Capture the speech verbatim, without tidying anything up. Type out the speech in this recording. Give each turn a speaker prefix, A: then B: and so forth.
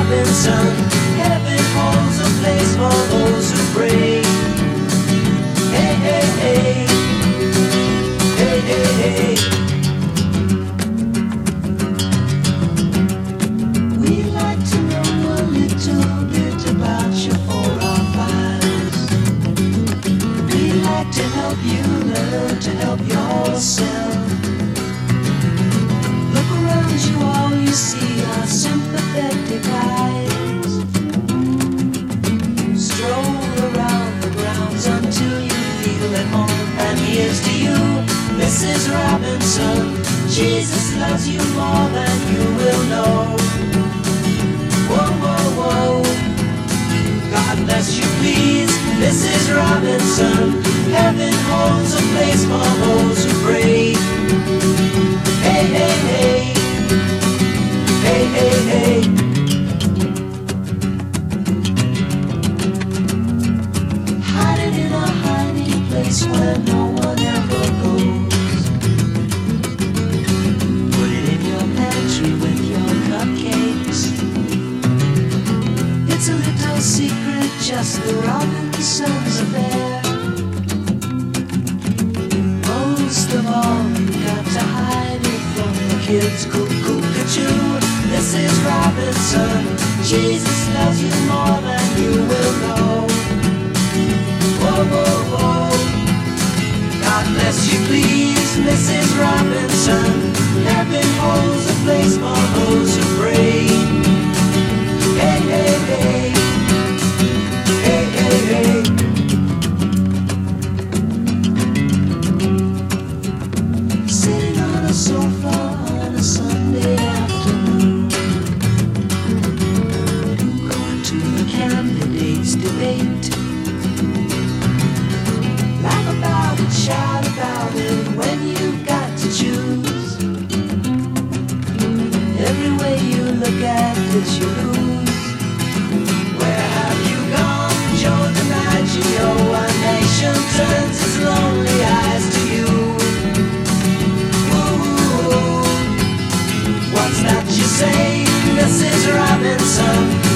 A: Robinson. Heaven holds a place for those who pray. Hey, hey, hey. Hey, hey, hey. We'd like to know a little bit about your oral files. We'd like to help you learn to help yourself. Look around you, all you see are sympathetic eyes. Stroll around the grounds until you feel at home. And here's to you, Missus Robinson. Jesus loves you more than you will know. Whoa, whoa, whoa. God bless you, please, Missus Robinson. Heaven holds a place for those who pray. Hey, hey, hey. Hey, hey, hey. Hiding in a hiding place where no one ever goes. Put it in your pantry with your cupcakes. It's a little secret, just the Robinsons affair. Most of all, you got to hide it from the kids. Cuckoo-cuckoo, Missus Robinson. Jesus loves you more than you will know. Whoa, whoa, whoa. God bless you, please, Missus Robinson. Heaven holds a place for those who pray. Hey, hey, hey. Hey, hey, hey. Sitting on a sofa on a Sunday afternoon, going to the candidates' debate. Laugh about it, shout about it when you've got to choose. Every way you look at it, you lose. Where have you gone, Joe DiMaggio? A nation turns its lonely eyes to you. Ooh, what's that you say, Missus Robinson?